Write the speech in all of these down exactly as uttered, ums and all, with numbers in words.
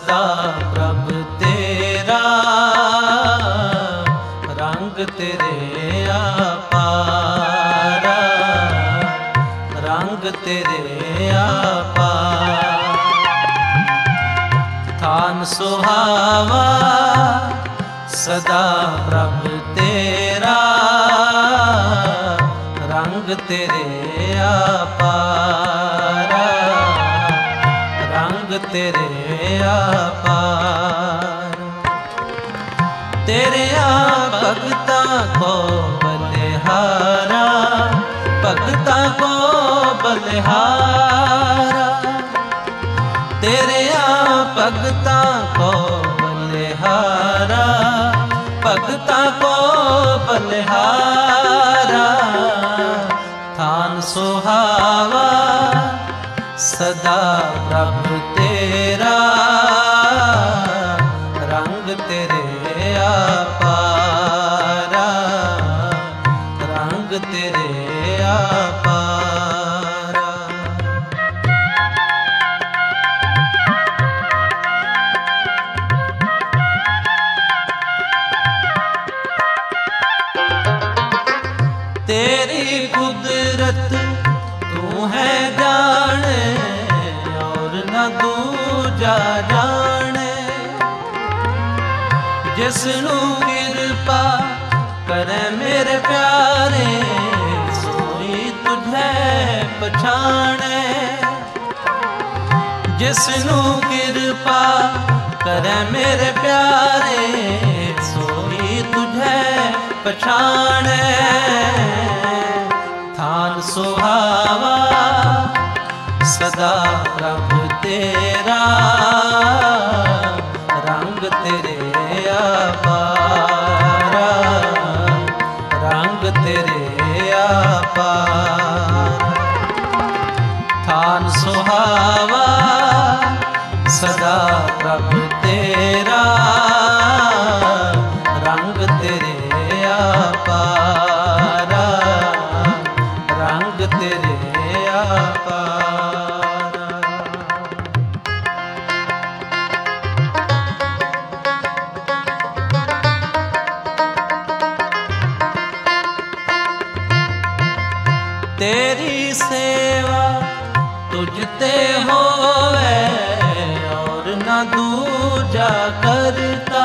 ਸਦਾ ਪ੍ਰਭ ਤੇਰਾ, ਰੰਗ ਤੇਰੇ ਅਪਾਰਾ, ਰੰਗ ਤੇਰੇ ਅਪਾਰ। ਥਾਨ ਸੁਹਾਵਾ ਸਦਾ ਪ੍ਰਭ ਤੇਰਾ, ਰੰਗ ਤੇਰੇ ਅਪਾਰਾ, ਰੰਗ ਤੇਰੇ ਅਪਾਰ। ਤੇਰਿਆਂ ਭਗਤਾਂ ਕੋ ਬਲਿਹਾਰਾ, ਭਗਤਾਂ ਕੋ ਬਲਿਹਾਰਾ, ਤੇਰਿਆਂ ਭਗਤਾਂ ਕੋ ਬਲਿਹਾਰਾ, ਭਗਤਾਂ ਕੋ ਬਲਿਹਾਰਾ। ਥਾਨ ਸੁਹਾਵਾ ਸਦਾ ਪ੍ਰਭ ਤੇਰਾ, ਰੰਗ ਤੇਰੇ ਅਪਾਰਾ, ਰੰਗ ਤੇਰੇ ਅਪਾਰਾ। तेरी कुदरत तू है जाने, और न दूजा जाने। जिसनू कृपा करे मेरे प्यारे, सोई तुझे पछाणे। जिसनू कृपा करे मेरे प्यारे, सोई तुझे पछाणे। थान सुहावा सदा प्रभ तेरा, रंग तेरे अपारा, रंग तेरे अपार। थान सुहावा सदा प्रभ तेरा, रंग तेरे अपारा, रंग तेरे अपारा। तेरी सेवा तुझते होवे, और न दूजा करता।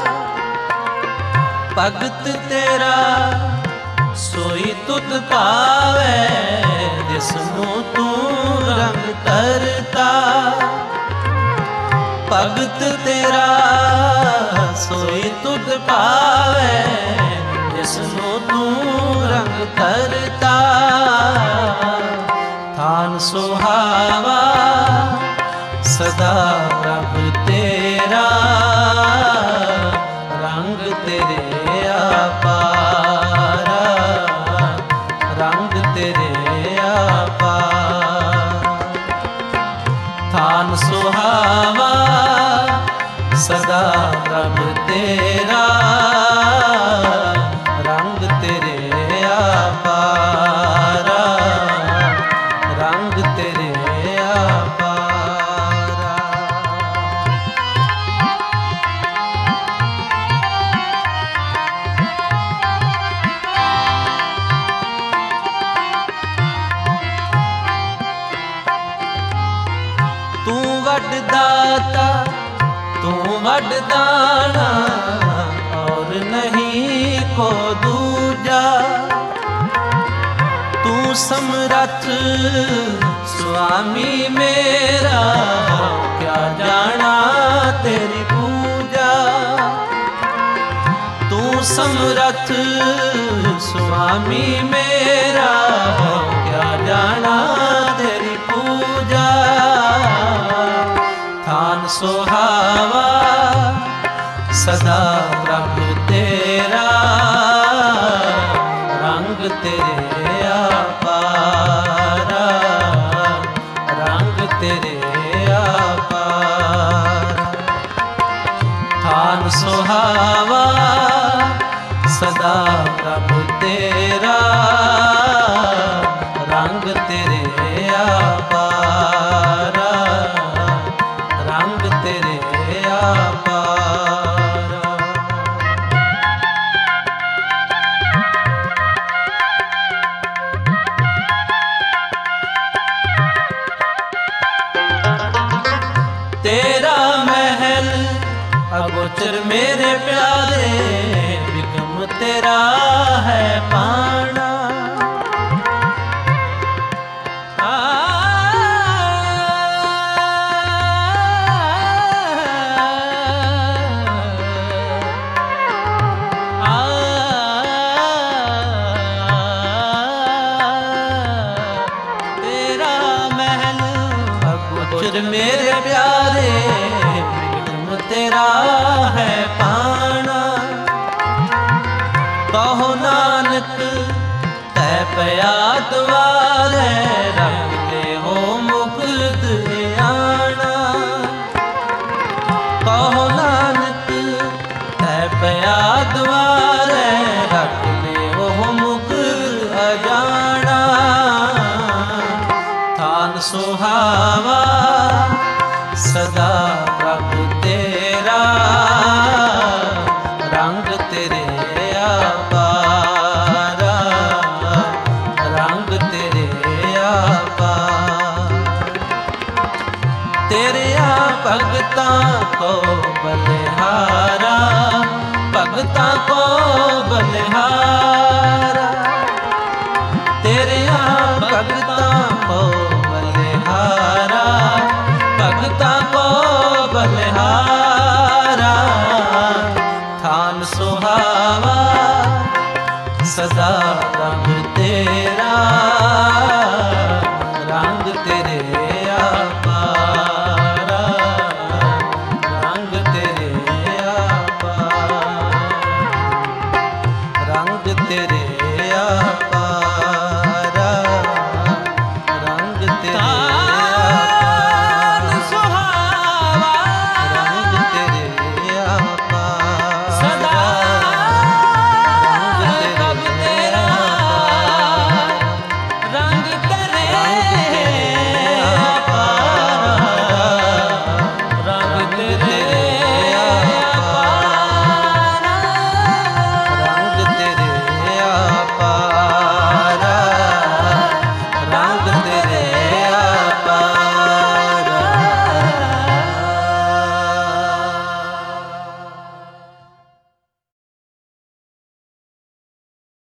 भगत तेरा सोई तुध पावे, जिसनू तू रंग करता। भगत तेरा सोई तुध पावे, जिसनू तू रंग करता। थान सुहावा सदा प्रभ तेरा, रंग तेरे अपारा, रंग तेरे अपार। थान सुहावा सदा प्रभ तेरा, रंग तेरे अपारा, रंग तेरे अपारा। तू वड दाता तू वड दाना, और नहीं को दूजा। तू समरथ स्वामी मेरा, क्या जाना तेरी पूजा। तू समरथ स्वामी मेरा, क्या जाना तेरी पूजा। थान सुहावा सदा प्रभ तेरा, रंग तेरे अपारा, रंग तेरे अपारा। थान सुहावा सदा प्रभ तेरा, रंग तेरे अपारा, रंग तेरे अपारा। तेरा महल अगोचर मेरे प्यारे, बिगम तेरा है पाना। आ, आ, तेरा महल अगोचर मेरे प्यारे, तेरा है पाना। कहो नानक तै पया द्वारे, रख ले हो मुकुद आना। कहो नानक तै पया द्वारे, रख ले हो मुकुद अजाना। थान सुहावा सदा प्रभु तेरा, रंग तेरे अपारा, रंग तेरे अपारा। तेरे भगतां को बलिहारा, भगतां को बलिहारा। तेरे भगतां को बलिहारा, भगतां को बलिहारा। थान सुहावा सदा